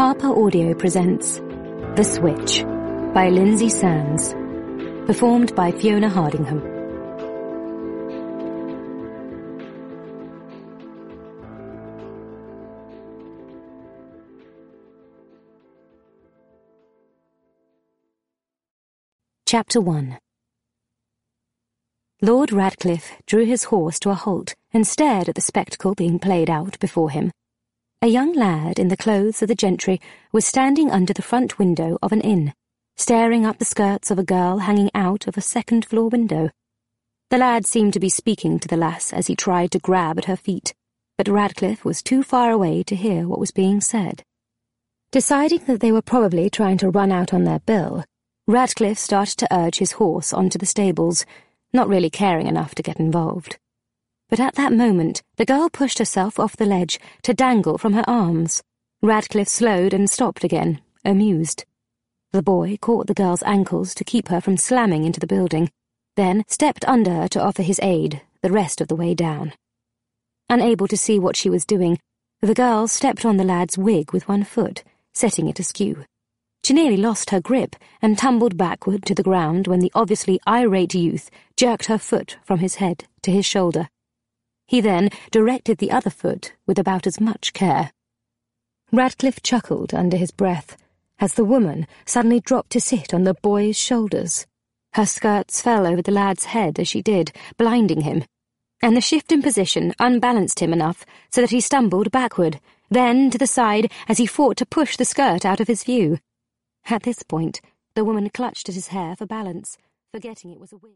Harper Audio presents The Switch by Lindsay Sands, performed by Fiona Hardingham. Chapter 1. Lord Radcliffe drew his horse to a halt and stared at the spectacle being played out before him. A young lad in the clothes of the gentry was standing under the front window of an inn, staring up the skirts of a girl hanging out of a second-floor window. The lad seemed to be speaking to the lass as he tried to grab at her feet, but Radcliffe was too far away to hear what was being said. Deciding that they were probably trying to run out on their bill, Radcliffe started to urge his horse onto the stables, not really caring enough to get involved. But at that moment, the girl pushed herself off the ledge to dangle from her arms. Radcliffe slowed and stopped again, amused. The boy caught the girl's ankles to keep her from slamming into the building, then stepped under her to offer his aid the rest of the way down. Unable to see what she was doing, the girl stepped on the lad's wig with one foot, setting it askew. She nearly lost her grip and tumbled backward to the ground when the obviously irate youth jerked her foot from his head to his shoulder. He then directed the other foot with about as much care. Radcliffe chuckled under his breath as the woman suddenly dropped to sit on the boy's shoulders. Her skirts fell over the lad's head as she did, blinding him, and the shift in position unbalanced him enough so that he stumbled backward, then to the side as he fought to push the skirt out of his view. At this point, the woman clutched at his hair for balance, forgetting it was a wig.